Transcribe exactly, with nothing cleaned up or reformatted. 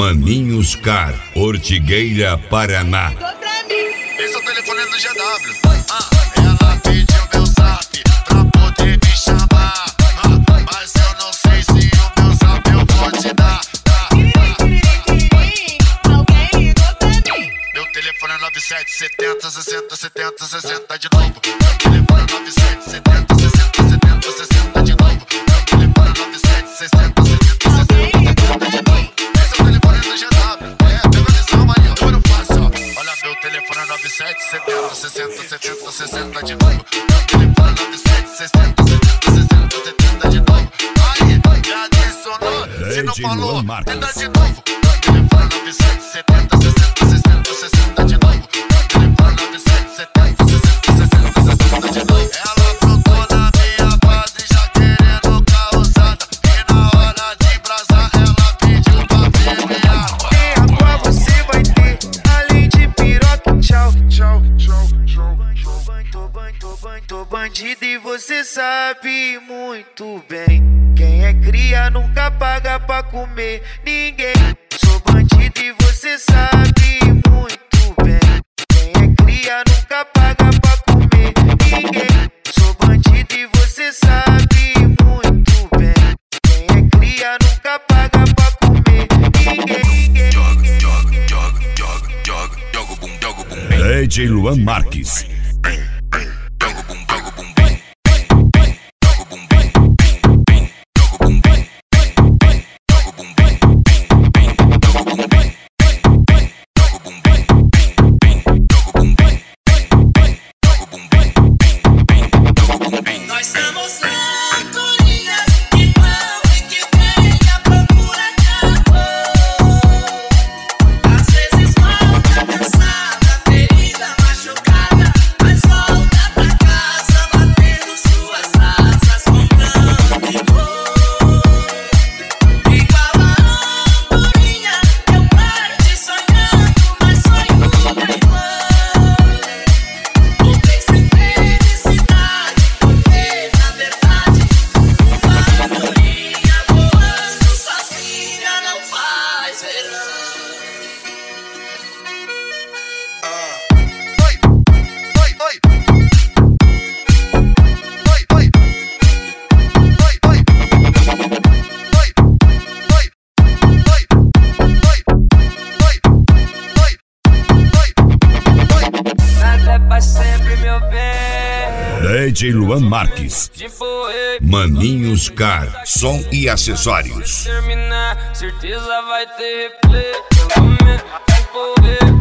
Maninhos Car, Ortigueira, Paraná. Esse é o telefone do G W. Ah, ela pediu meu zap pra poder me chamar. Ah, mas eu não sei se o meu zap eu vou te dar. Alguém ligou pra mim. Meu telefone é nove sete setenta sessenta setenta sessenta de novo. Meu telefone é nove sete setenta sessenta setenta sessenta de novo. Meu telefone é nove sete setenta sessenta sessenta de novo. Esse é o telefone do G W. É, pega a visão aí, ó. Eu não faço, ó. Olha, meu telefone é nove sete setenta sessenta setenta sessenta de novo. Meu telefone é nove sete setenta sessenta sessenta setenta de novo. Aí, já adicionou. Se não falou, tenta de novo. Meu telefone é nove sete setenta sessenta sessenta sessenta de novo. Meu telefone é nove sete setenta sessenta sessenta sessenta de novo. Ela brotou na minha base já querendo causada. E na hora de brasar ela pediu pra beber água. E agora você vai ter, além de piroca, tchau, tchau, tchau, tchau. Tô ban- tô ban- tô bandido e você sabe muito bem. Quem é cria nunca paga pra comer ninguém. Sou bandido e você sabe muito bem. Quem é cria nunca paga pra comer ninguém. Sou bandido e você sabe muito bem. Quem é cria nunca paga pra comer ninguém. Joga, joga, joga, joga, joga, joga o bum, joga o bum, bem. D J Luan Marques. Joga o bum, joga o bum, bem, bem, bem. Joga o bum, bem, bem, bem. Joga o bum, bem, bem, bem. Joga o bum, bem, bem, bem. Joga o bum, bem, bem, bem. Joga o bum, bem, bem, bem. Joga o bum, bem, bem, bem. Joga o bum, bem, bem, bem. Joga o bum, bem. Nós somos figurinhas que vão e que vêm à procura de amor. Às vezes volta cansada, ferida, machucada, mas volta pra casa batendo suas asas, comprando licor. Igual a andorinha, eu parti sonhando, mas sonho playboy. O bem sem felicidade, porque na verdade uma andorinha voando sozinha não faz verão. Oi, oi, oi. Oi, oi. Oi, oi. Oi, oi. Oi, oi. Oi, oi. Nada é pra sempre, meu bem. D J Luan Marques. De foi Maninhos Car, som e acessórios. terminar, certeza vai ter replay. Pelo menos vai correr.